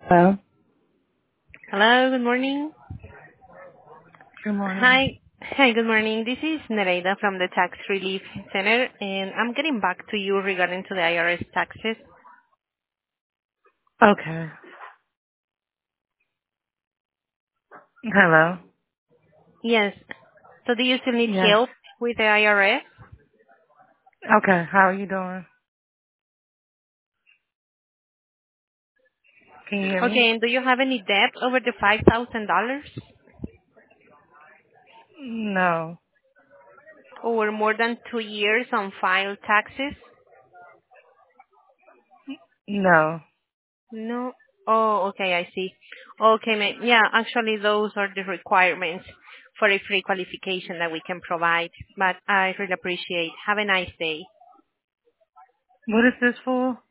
Hello. Hello, good morning. Good morning. Hi. Hi, good morning. This is Nereida from the Tax Relief Center, and I'm getting back to you regarding to the IRS taxes. Okay. Hello. Yes. So do you still need Yes. help with the IRS? Okay. How are you doing? Can you hear me? Okay, and do you have any debt over the $5,000 No. or more than 2 years on filed taxes? No. No. Oh, okay, I see. Okay, yeah, actually those are the requirements for a free qualification that we can provide, but I really appreciate. Have a nice day. What is this for?